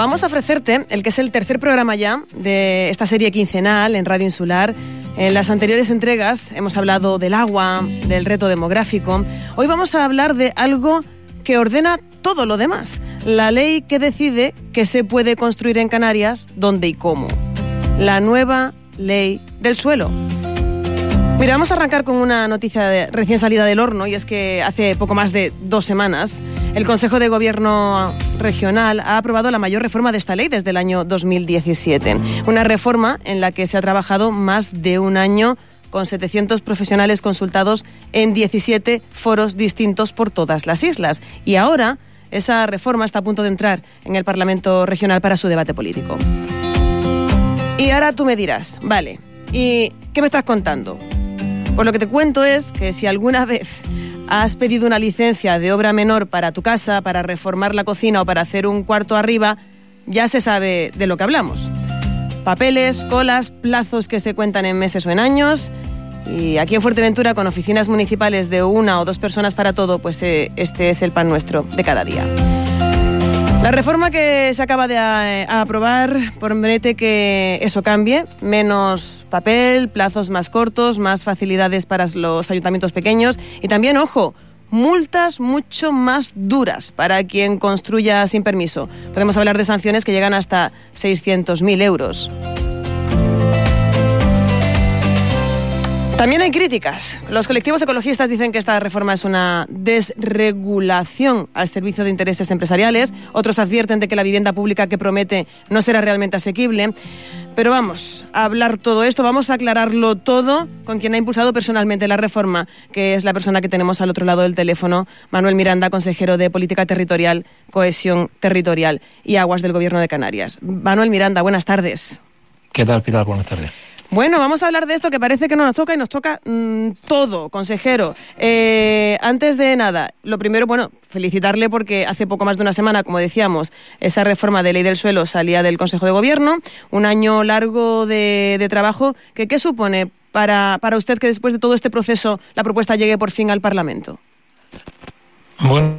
vamos a ofrecerte el que es el tercer programa ya de esta serie quincenal en Radio Insular. En las anteriores entregas hemos hablado del agua, del reto demográfico. Hoy vamos a hablar de algo que ordena todo lo demás. La ley que decide qué se puede construir en Canarias, dónde y cómo. La nueva ley del suelo. Mira, vamos a arrancar con una noticia recién salida del horno, y es que hace poco más de 2 semanas el Consejo de Gobierno Regional ha aprobado la mayor reforma de esta ley desde el año 2017. Una reforma en la que se ha trabajado más de un año con 700 profesionales consultados en 17 foros distintos por todas las islas. Y ahora esa reforma está a punto de entrar en el Parlamento Regional para su debate político. Y ahora tú me dirás, vale, ¿y qué me estás contando? Pues lo que te cuento es que si alguna vez has pedido una licencia de obra menor para tu casa, para reformar la cocina o para hacer un cuarto arriba, ya se sabe de lo que hablamos. Papeles, colas, plazos que se cuentan en meses o en años. Y aquí en Fuerteventura, con oficinas municipales de 1 o 2 personas para todo, pues este es el pan nuestro de cada día. La reforma que se acaba de aprobar promete que eso cambie, menos papel, plazos más cortos, más facilidades para los ayuntamientos pequeños y también, ojo, multas mucho más duras para quien construya sin permiso. Podemos hablar de sanciones que llegan hasta 600.000 euros. También hay críticas. Los colectivos ecologistas dicen que esta reforma es una desregulación al servicio de intereses empresariales. Otros advierten de que la vivienda pública que promete no será realmente asequible. Pero vamos a hablar todo esto, vamos a aclararlo todo con quien ha impulsado personalmente la reforma, que es la persona que tenemos al otro lado del teléfono, Manuel Miranda, consejero de Política Territorial, Cohesión Territorial y Aguas del Gobierno de Canarias. Manuel Miranda, buenas tardes. ¿Qué tal, Pilar? Buenas tardes. Bueno, vamos a hablar de esto que parece que no nos toca y nos toca todo, consejero. Antes de nada, lo primero, felicitarle porque hace poco más de una semana, como decíamos, esa reforma de ley del suelo salía del Consejo de Gobierno, un año largo de trabajo. ¿Qué supone para usted que después de todo este proceso la propuesta llegue por fin al Parlamento? Bueno,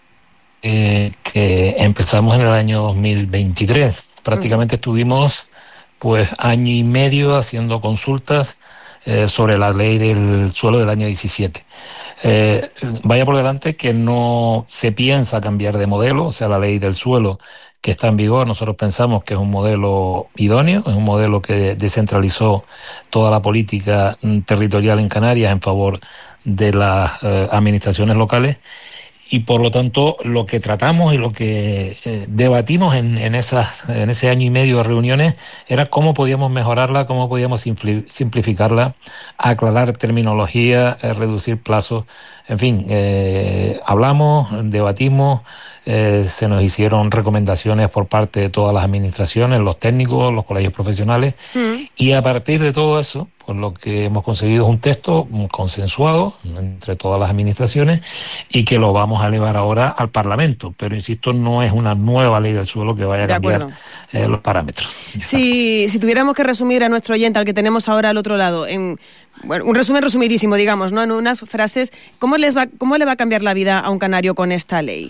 que empezamos en el año 2023. Prácticamente estuvimos pues año y medio haciendo consultas sobre la ley del suelo del año 17. Vaya por delante que no se piensa cambiar de modelo, o sea, la ley del suelo que está en vigor, nosotros pensamos que es un modelo idóneo, es un modelo que descentralizó toda la política territorial en Canarias en favor de las administraciones locales. Y por lo tanto lo que tratamos y lo que debatimos en ese año y medio de reuniones era cómo podíamos mejorarla, cómo podíamos simplificarla, aclarar terminología, reducir plazos, en fin, hablamos, debatimos, se nos hicieron recomendaciones por parte de todas las administraciones, los técnicos, los colegios profesionales, y a partir de todo eso, pues lo que hemos conseguido es un texto consensuado entre todas las administraciones y que lo vamos a elevar ahora al Parlamento. Pero, insisto, no es una nueva ley del suelo que vaya a cambiar los parámetros. Si tuviéramos que resumir a nuestro oyente, al que tenemos ahora al otro lado, un resumen resumidísimo, digamos, ¿no? En unas frases, ¿cómo le va a cambiar la vida a un canario con esta ley?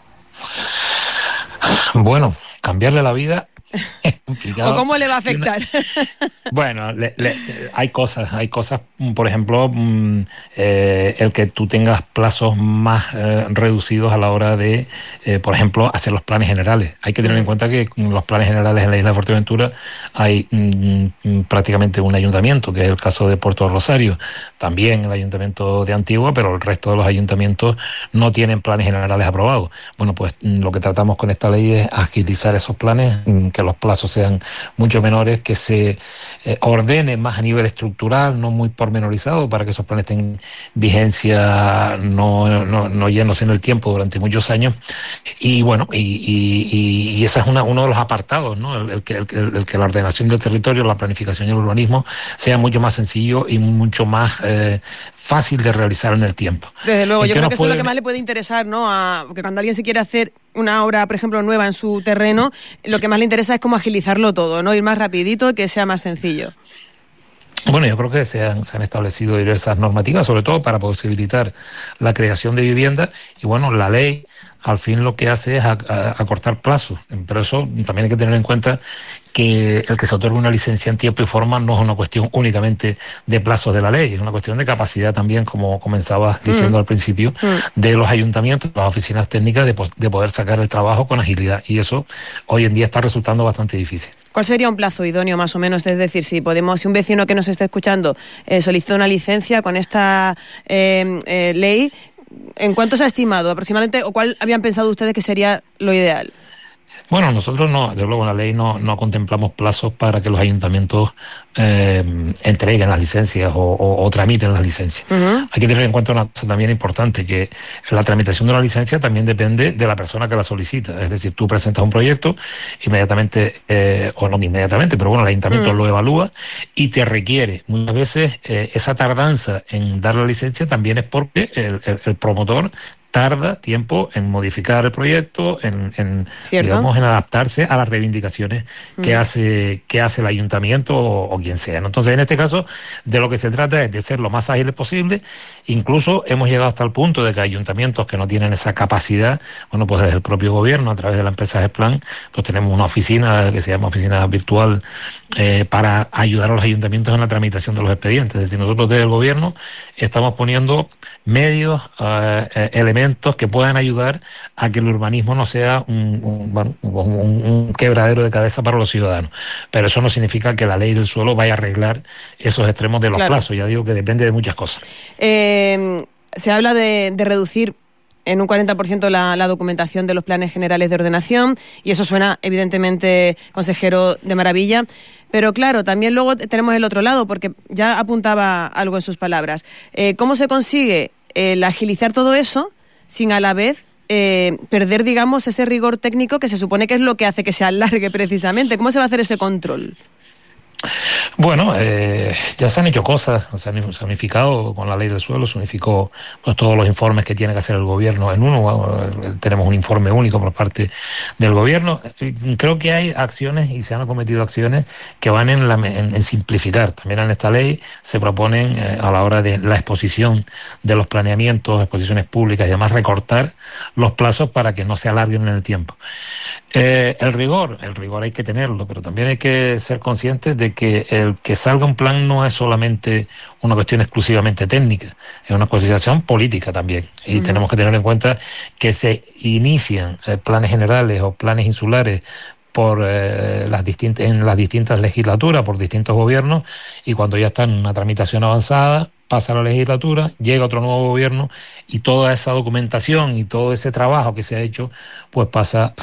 Bueno, cambiarle la vida es complicado. ¿O cómo le va a afectar? Bueno, hay cosas, por ejemplo, el que tú tengas plazos más reducidos a la hora de, por ejemplo, hacer los planes generales. Hay que tener en cuenta que los planes generales en la isla de Fuerteventura hay prácticamente un ayuntamiento, que es el caso de Puerto Rosario, también el ayuntamiento de Antigua, pero el resto de los ayuntamientos no tienen planes generales aprobados. Bueno, pues lo que tratamos con esta ley es agilizar esos planes, que los plazos sean mucho menores, que se ordene más a nivel estructural, no muy pormenorizado, para que esos planes tengan vigencia no yéndose en el tiempo durante muchos años. Y bueno, y ese es uno de los apartados, ¿no? El que la ordenación del territorio, la planificación y el urbanismo sea mucho más sencillo y mucho más fácil de realizar en el tiempo. Desde luego, yo creo que eso es lo que más le puede interesar, ¿no? Porque cuando alguien se quiere hacer una obra, por ejemplo, nueva en su terreno, lo que más le interesa es cómo agilizarlo todo, ¿no? Ir más rapidito y que sea más sencillo. Bueno, yo creo que se han establecido diversas normativas, sobre todo para posibilitar la creación de vivienda, y bueno, la ley al fin lo que hace es acortar plazos, pero eso también hay que tener en cuenta que el que se otorgue una licencia en tiempo y forma no es una cuestión únicamente de plazos de la ley, es una cuestión de capacidad también, como comenzabas diciendo al principio, de los ayuntamientos, las oficinas técnicas, de poder sacar el trabajo con agilidad, y eso hoy en día está resultando bastante difícil. ¿Cuál sería un plazo idóneo más o menos? Es decir, si un vecino que nos esté escuchando solicita una licencia con esta ley, ¿en cuánto se ha estimado aproximadamente o cuál habían pensado ustedes que sería lo ideal? Bueno, nosotros no, de luego en la ley no contemplamos plazos para que los ayuntamientos entreguen las licencias o tramiten las licencias. Hay que tener en cuenta una cosa también importante, que la tramitación de una licencia también depende de la persona que la solicita. Es decir, tú presentas un proyecto, inmediatamente, o no inmediatamente, pero bueno, el ayuntamiento lo evalúa y te requiere. Muchas veces esa tardanza en dar la licencia también es porque el promotor tarda tiempo en modificar el proyecto, en adaptarse a las reivindicaciones que hace el ayuntamiento o quien sea, ¿no? Entonces, en este caso, de lo que se trata es de ser lo más ágiles posible. Incluso hemos llegado hasta el punto de que ayuntamientos que no tienen esa capacidad, bueno, pues desde el propio gobierno, a través de la empresa GESPLAN, pues tenemos una oficina que se llama Oficina Virtual para ayudar a los ayuntamientos en la tramitación de los expedientes. Es decir, nosotros desde el gobierno estamos poniendo medios, elementos que puedan ayudar a que el urbanismo no sea un quebradero de cabeza para los ciudadanos. Pero eso no significa que la ley del suelo vaya a arreglar esos extremos de los plazos. Ya digo que depende de muchas cosas. Se habla de reducir en un 40% la documentación de los planes generales de ordenación, y eso suena, evidentemente, consejero, de maravilla. Pero claro, también luego tenemos el otro lado, porque ya apuntaba algo en sus palabras. ¿Cómo se consigue el agilizar todo eso sin a la vez perder, digamos, ese rigor técnico que se supone que es lo que hace que se alargue precisamente? ¿Cómo se va a hacer ese control? Bueno, ya se han hecho cosas, se han unificado con la ley del suelo, se unificó pues, todos los informes que tiene que hacer el gobierno en uno. Tenemos un informe único por parte del gobierno. Creo que hay acciones y se han cometido acciones que van en simplificar. También en esta ley se proponen a la hora de la exposición de los planeamientos, exposiciones públicas y demás, recortar los plazos para que no se alarguen en el tiempo. El rigor hay que tenerlo, pero también hay que ser conscientes de que el que salga un plan no es solamente una cuestión exclusivamente técnica, es una cuestión política también. Y tenemos que tener en cuenta que se inician planes generales o planes insulares por en las distintas legislaturas, por distintos gobiernos, y cuando ya están en una tramitación avanzada, pasa la legislatura, llega otro nuevo gobierno y toda esa documentación y todo ese trabajo que se ha hecho pues pasa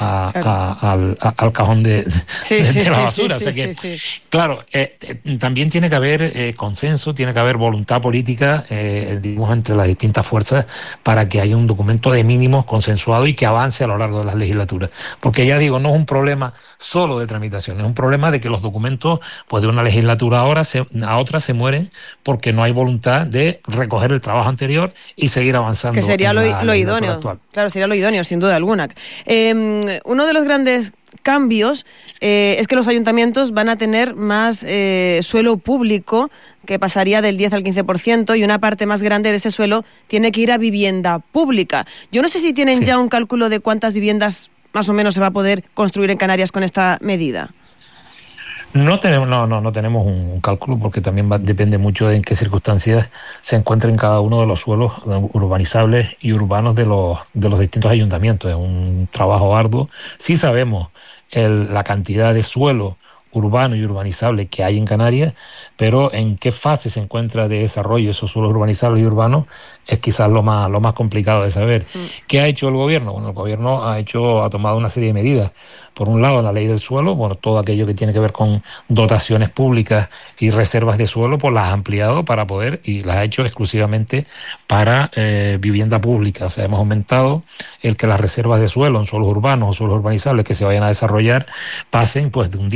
al cajón de la basura. Claro, también tiene que haber consenso, tiene que haber voluntad política digamos, entre las distintas fuerzas para que haya un documento de mínimos consensuado y que avance a lo largo de las legislaturas. Porque ya digo, no es un problema solo de tramitación, es un problema de que los documentos pues de una legislatura a otra se mueren porque no hay voluntad de recoger el trabajo anterior y seguir avanzando. Que sería lo idóneo. Actual. Claro, sería lo idóneo, sin duda alguna. Uno de los grandes cambios es que los ayuntamientos van a tener más suelo público, que pasaría del 10 al 15%, y una parte más grande de ese suelo tiene que ir a vivienda pública. Yo no sé si tienen ya un cálculo de cuántas viviendas más o menos se va a poder construir en Canarias con esta medida. No tenemos un cálculo, porque también depende mucho de en qué circunstancias se encuentren cada uno de los suelos urbanizables y urbanos de los distintos ayuntamientos. Es un trabajo arduo. Sí sabemos la cantidad de suelo urbano y urbanizable que hay en Canarias, pero en qué fase se encuentra de desarrollo esos suelos urbanizables y urbanos es quizás lo más complicado de saber. ¿Qué ha hecho el gobierno? Bueno, el gobierno ha tomado una serie de medidas. Por un lado, la ley del suelo, bueno, todo aquello que tiene que ver con dotaciones públicas y reservas de suelo, pues las ha ampliado para poder, y las ha hecho exclusivamente para vivienda pública. O sea, hemos aumentado el que las reservas de suelo en suelos urbanos o suelos urbanizables que se vayan a desarrollar pasen pues de un 10 a un 15%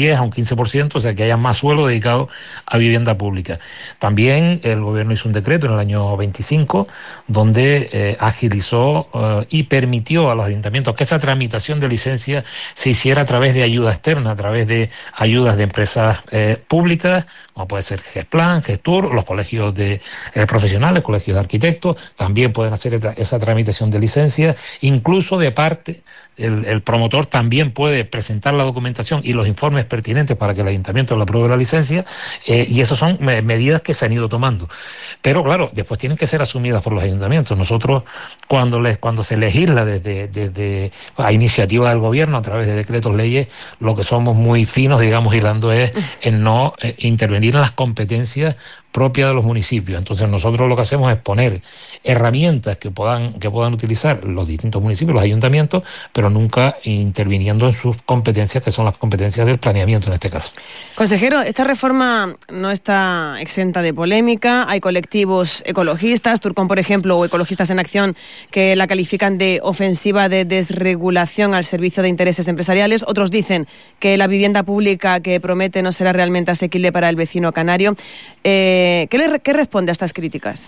15%, o sea que haya más suelo dedicado a vivienda pública. También el gobierno hizo un decreto en el año 25 donde agilizó y permitió a los ayuntamientos que esa tramitación de licencia se hiciera a través de ayuda externa, a través de ayudas de empresas públicas, como puede ser GESPLAN, GESTUR, los colegios de profesionales, colegios de arquitectos, también pueden hacer esa tramitación de licencia, incluso de parte, el promotor también puede presentar la documentación y los informes pertinentes para que el ayuntamiento le apruebe la licencia, y esas son medidas que se han ido tomando. Pero claro, después tienen que ser asumidas por los ayuntamientos. Nosotros, cuando se legisla desde a iniciativa del gobierno a través de decretos, leyes, lo que somos muy finos, digamos, hilando es en no intervenir en las competencias propias de los municipios. Entonces nosotros lo que hacemos es poner herramientas que puedan utilizar los distintos municipios, los ayuntamientos, pero nunca interviniendo en sus competencias, que son las competencias del planeamiento en este caso. Consejero, esta reforma no está exenta de polémica. Hay colectivos ecologistas, Turcón, por ejemplo, o Ecologistas en Acción, que la califican de ofensiva de desregulación al servicio de intereses empresariales. Otros dicen que la vivienda pública que promete no será realmente asequible para el vecino canario. ¿Qué responde a estas críticas?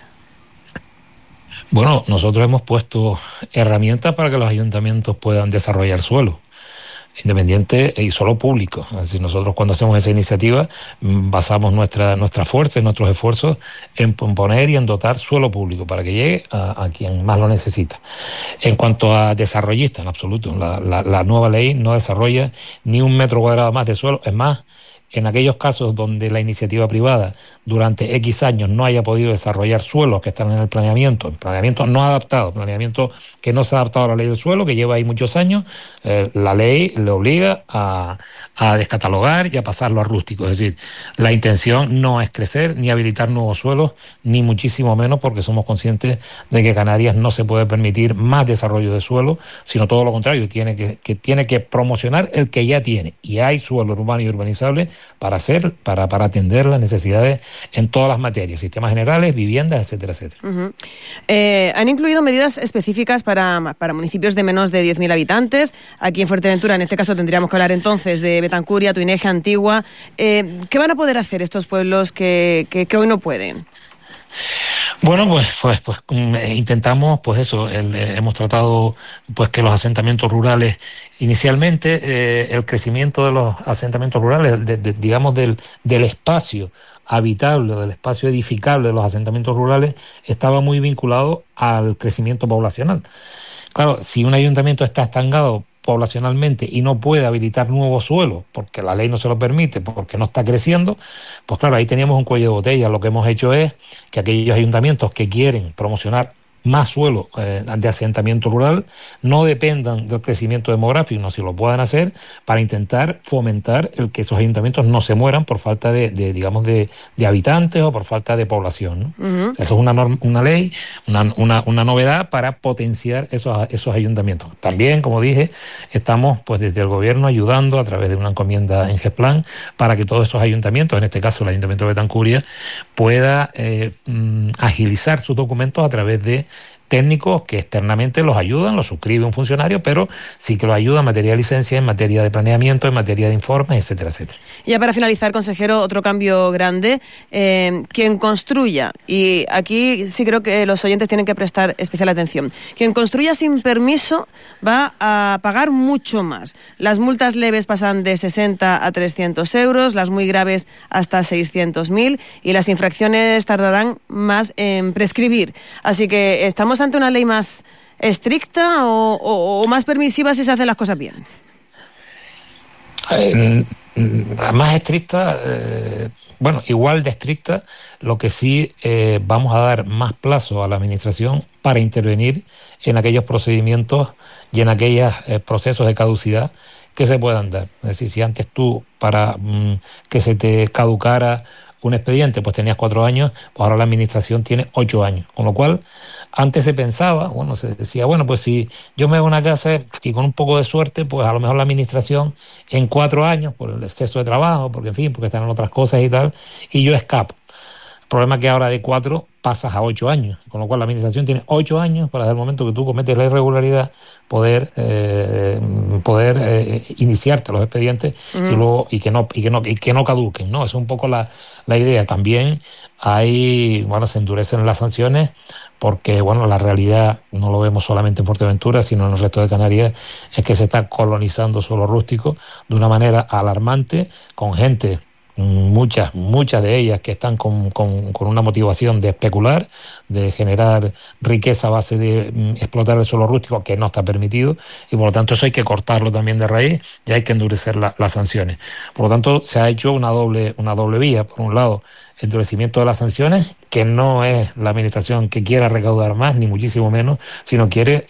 Bueno, nosotros hemos puesto herramientas para que los ayuntamientos puedan desarrollar suelo independiente y suelo público. Es decir, nosotros cuando hacemos esa iniciativa basamos nuestra fuerza y nuestros esfuerzos en poner y en dotar suelo público para que llegue a quien más lo necesita. En cuanto a desarrollistas, en absoluto, la nueva ley no desarrolla ni un metro cuadrado más de suelo. Es más, en aquellos casos donde la iniciativa privada durante X años no haya podido desarrollar suelos que están en el planeamiento no adaptado, planeamiento que no se ha adaptado a la ley del suelo, que lleva ahí muchos años, la ley le obliga a descatalogar y a pasarlo a rústico. Es decir, la intención no es crecer ni habilitar nuevos suelos, ni muchísimo menos, porque somos conscientes de que Canarias no se puede permitir más desarrollo de suelo, sino todo lo contrario, tiene que promocionar el que ya tiene. Y hay suelo urbano y urbanizable para atender las necesidades en todas las materias, sistemas generales, viviendas, etcétera, etcétera. Uh-huh. Han incluido medidas específicas para municipios de menos de 10.000 habitantes. Aquí en Fuerteventura, en este caso, tendríamos que hablar entonces de Betancuria, Tuineje, Antigua. ¿Qué van a poder hacer estos pueblos que hoy no pueden? Bueno, pues intentamos, pues eso, hemos tratado pues que los asentamientos rurales, inicialmente el crecimiento de los asentamientos rurales, digamos del espacio habitable, del espacio edificable de los asentamientos rurales, estaba muy vinculado al crecimiento poblacional. Claro, si un ayuntamiento está estancado poblacionalmente y no puede habilitar nuevos suelos porque la ley no se lo permite, porque no está creciendo, pues claro, ahí teníamos un cuello de botella. Lo que hemos hecho es que aquellos ayuntamientos que quieren promocionar más suelo de asentamiento rural no dependan del crecimiento demográfico, no, si lo puedan hacer, para intentar fomentar el que esos ayuntamientos no se mueran por falta de habitantes o por falta de población, ¿no? Uh-huh. O sea, eso es una ley, una novedad para potenciar esos ayuntamientos. También, como dije, estamos pues desde el gobierno ayudando a través de una encomienda en GESPLAN para que todos esos ayuntamientos, en este caso el Ayuntamiento de Betancuria, pueda agilizar sus documentos a través de técnicos que externamente los ayudan, los suscribe un funcionario, pero sí que los ayuda en materia de licencia, en materia de planeamiento, en materia de informes, etcétera, etcétera. Y ya para finalizar, consejero, otro cambio grande, quien construya, y aquí sí creo que los oyentes tienen que prestar especial atención, quien construya sin permiso va a pagar mucho más. Las multas leves pasan de 60 a 300 euros, las muy graves hasta 600.000, y las infracciones tardarán más en prescribir. Así que estamos ante una ley más estricta o más permisiva si se hacen las cosas bien. Más estricta, igual de estricta. Lo que sí vamos a dar más plazo a la administración para intervenir en aquellos procedimientos y en aquellos procesos de caducidad que se puedan dar. Es decir, si antes tú para que se te caducara un expediente pues tenías 4 años, pues ahora la administración tiene 8 años, con lo cual antes se pensaba, se decía, pues si yo me hago una casa, si con un poco de suerte, pues a lo mejor la administración en 4 años, por el exceso de trabajo, porque están en otras cosas y tal, y yo escapo. El problema es que ahora de 4 pasas a 8 años, con lo cual la administración tiene 8 años para, desde el momento que tú cometes la irregularidad, poder iniciarte los expedientes y luego y que no caduquen, ¿no? Esa es un poco la idea. También se endurecen las sanciones porque, la realidad, no lo vemos solamente en Fuerteventura, sino en el resto de Canarias, es que se está colonizando suelo rústico de una manera alarmante, con gente, muchas de ellas que están con una motivación de especular, de generar riqueza a base de explotar el suelo rústico, que no está permitido, y por lo tanto eso hay que cortarlo también de raíz y hay que endurecer las sanciones. Por lo tanto, se ha hecho una doble vía. Por un lado, endurecimiento de las sanciones, que no es la administración que quiera recaudar más, ni muchísimo menos, sino quiere,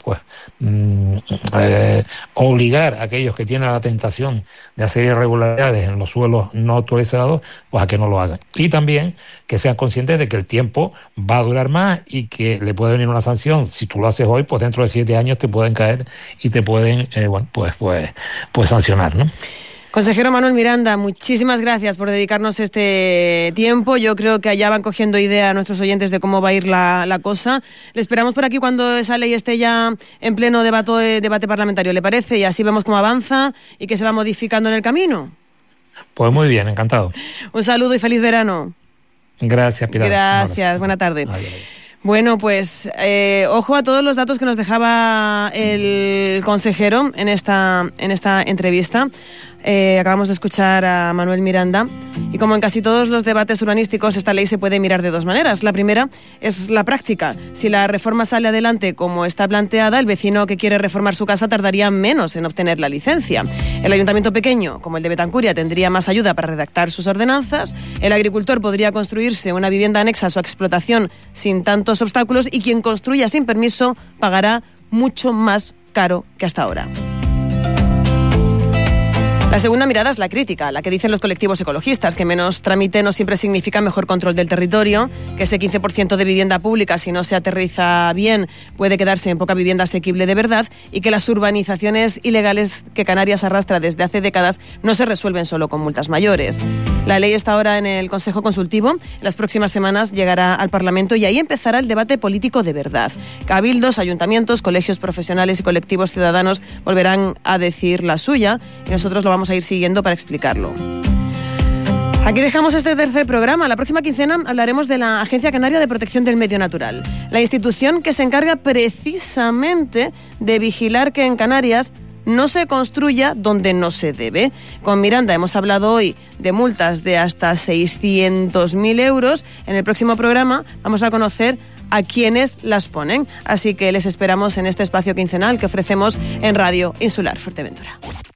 obligar a aquellos que tienen la tentación de hacer irregularidades en los suelos no autorizados, pues a que no lo hagan. Y también que sean conscientes de que el tiempo va a durar más y que le puede venir una sanción. Si tú lo haces hoy, pues dentro de 7 años te pueden caer y te pueden, sancionar, ¿no? Consejero Manuel Miranda, muchísimas gracias por dedicarnos este tiempo. Yo creo que allá van cogiendo idea a nuestros oyentes de cómo va a ir la cosa. Le esperamos por aquí cuando esa ley esté ya en pleno debate parlamentario, ¿le parece? Y así vemos cómo avanza y que se va modificando en el camino. Pues muy bien, encantado. Un saludo y feliz verano. Gracias, Pilar. Gracias, buena tarde. Adiós. Bueno, pues ojo a todos los datos que nos dejaba el consejero en esta entrevista. Acabamos de escuchar a Manuel Miranda y como en casi todos los debates urbanísticos, esta ley se puede mirar de dos maneras. La primera es la práctica. Si la reforma sale adelante como está planteada, el vecino que quiere reformar su casa tardaría menos en obtener la licencia. El ayuntamiento pequeño, como el de Betancuria, tendría más ayuda para redactar sus ordenanzas. El agricultor podría construirse una vivienda anexa a su explotación sin tantos obstáculos y quien construya sin permiso pagará mucho más caro que hasta ahora. La segunda mirada es la crítica, la que dicen los colectivos ecologistas, que menos trámite no siempre significa mejor control del territorio, que ese 15% de vivienda pública, si no se aterriza bien, puede quedarse en poca vivienda asequible de verdad y que las urbanizaciones ilegales que Canarias arrastra desde hace décadas no se resuelven solo con multas mayores. La ley está ahora en el Consejo Consultivo, en las próximas semanas llegará al Parlamento y ahí empezará el debate político de verdad. Cabildos, ayuntamientos, colegios profesionales y colectivos ciudadanos volverán a decir la suya y nosotros lo vamos a ir siguiendo para explicarlo. Aquí dejamos este tercer programa. La próxima quincena hablaremos de la Agencia Canaria de Protección del Medio Natural, la institución que se encarga precisamente de vigilar que en Canarias no se construya donde no se debe. Con Miranda hemos hablado hoy de multas de hasta 600.000 euros. En el próximo programa vamos a conocer a quienes las ponen. Así que les esperamos en este espacio quincenal que ofrecemos en Radio Insular Fuerteventura.